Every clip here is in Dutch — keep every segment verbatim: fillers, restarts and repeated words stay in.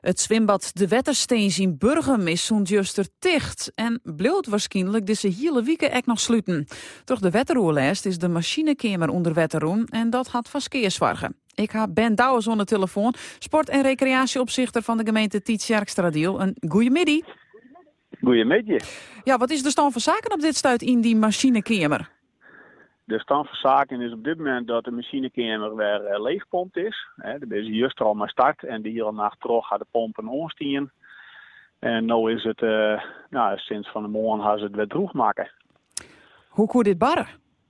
Het zwembad De Wettersteens in Burgum is zo'n juster dicht en bleef waarschijnlijk deze hele week ook nog sluiten. Door de wetteroorlijst is de machinekamer onder wetteroen en dat had van skeerswargen. Ik heb Ben Douwes aan de telefoon, sport- en recreatieopzichter van de gemeente Tiet-Tjerkstra-Diel. Een goeiemiddag. Goeiemiddag. Ja, wat is de stand van zaken op dit stuit in die machinekamer? De stand van zaken is op dit moment dat de machinekamer weer uh, leegpompt is. He, er is juist al maar start en die hele nacht terug gaat de pompen onstien. En nu is het, uh, nou, sinds van de morgen gaan ze het weer droog maken. Hoe kon dit barren?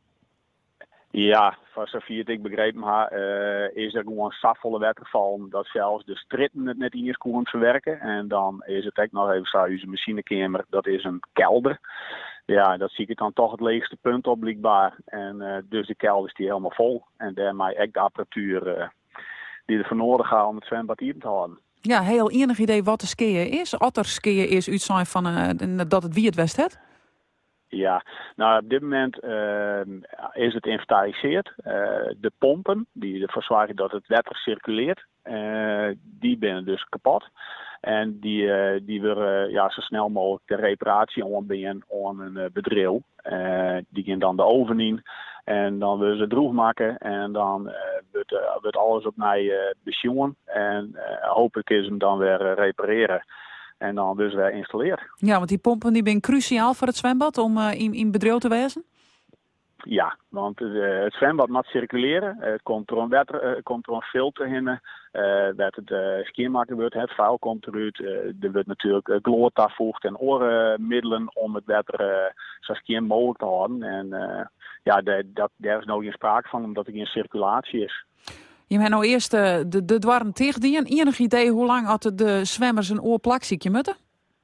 Ja, voor zover het ik begrepen heb, uh, is er gewoon zoveel wetter gevallen dat zelfs de stritten het net eens konden verwerken. En dan is het ook nog even zo, onze machinekamer, dat is een kelder. Ja, dat zie ik dan toch het leegste punt op blijkbaar. En uh, dus de kelder is die helemaal vol. En daarmee ook de apparatuur uh, die er voor nodig gaat om het zwembad hier te houden. Ja, heel enig idee wat de skiën is. Otter skiën is uit zijn van uh, dat het wie het west het? Ja, nou op dit moment uh, is het inventariseerd. Uh, de pompen die ervoor zorgen dat het wetter circuleert, uh, die zijn dus kapot. En die, uh, die willen uh, ja, zo snel mogelijk de reparatie aanbieden aan een uh, bedrijf. Uh, die gaan dan de oven in en dan willen ze het droog maken en dan uh, wordt, uh, wordt alles opnieuw uh, besjoen. En uh, hopelijk is hem dan weer uh, repareren. En dan dus weer installeren. Ja, want die pompen die zijn cruciaal voor het zwembad om uh, in, in bedrijf te wezen? Ja, want uh, het zwembad moet circuleren. Uh, het komt er een, wetter, uh, komt er een filter in. Uh, dat het uh, schoonmaken wordt. Het vuil komt eruit. Uh, er wordt natuurlijk uh, gloort toegevoegd en oormiddelen om het wetter uh, zo schoon mogelijk te houden. En uh, ja, de, dat, daar is nou geen sprake van, omdat er geen circulatie is. Je hebt nou eerst uh, de, de dwarren tegen die. Enig idee hoe lang hadden de zwemmers een oorplakziekje moeten?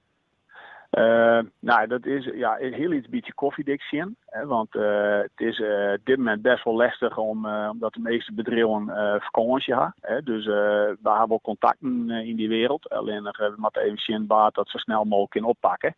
Uh, nou, dat is ja, heel iets beetje koffiedik zien. Hè, want uh, het is uh, op dit moment best wel lastig om, uh, omdat de meeste bedrijven uh, vakantie hebben. Hè, dus uh, we hebben ook contacten uh, in die wereld. Alleen uh, we moeten even zien waar dat zo snel mogelijk in oppakken.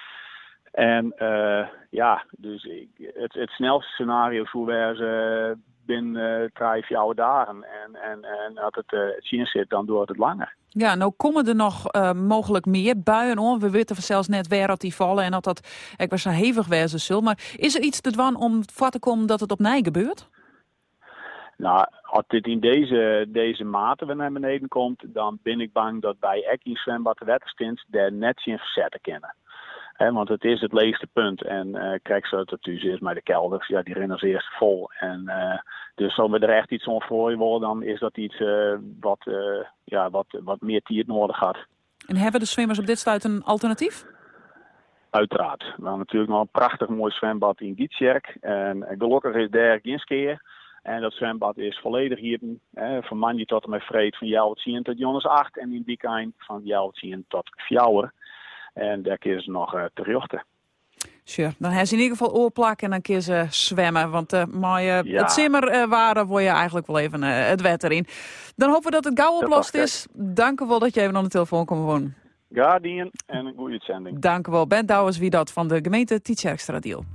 En uh, ja, dus ik, het, het snelste scenario is hoe wij ze binnen uh, drie, vier dagen. En, en, en als het, uh, het zien zit, dan duurt het langer. Ja, nou komen er nog uh, mogelijk meer buien om. We weten zelfs net waar dat die vallen en dat dat ik was zo hevig wezen zul. Maar is er iets te doen om voor te komen dat het opnieuw gebeurt? Nou, als dit in deze, deze mate weer naar beneden komt, dan ben ik bang dat bij Ekkie zwembad De Wettersteens daar net zien verzetten kennen. He, want het is het leegste punt. En uh, kijk zo dat u is maar de kelders, ja, die rennen als eerste vol. En uh, dus als we er echt iets aan voor worden, dan is dat iets uh, wat, uh, ja, wat, wat meer tijd nodig had. En hebben de zwemmers op dit stuit een alternatief? Uiteraard. We hebben natuurlijk nog een prachtig mooi zwembad in Gietjerk. En gelukkig is daar geen skiën. En dat zwembad is volledig hier, eh, van Manji tot en met Vreed, van Jouweltien tot Jonas acht. En in Biekijn van Jouweltien tot Fjouwer. En daar kun ze nog uh, terugten. Sure. Dan hebben ze in ieder geval oorplak en dan kun ze zwemmen. Want uh, maar, uh, ja. het simmer uh, waren, word je eigenlijk wel even uh, het wetter in. Dan hopen we dat het gauw oplost is. Dank u wel dat je even aan de telefoon kon wonen. Guardian en een goede uitzending. Dank u wel. Ben Douwes wie dat van de gemeente Tiet-Tjerkstra-Diel.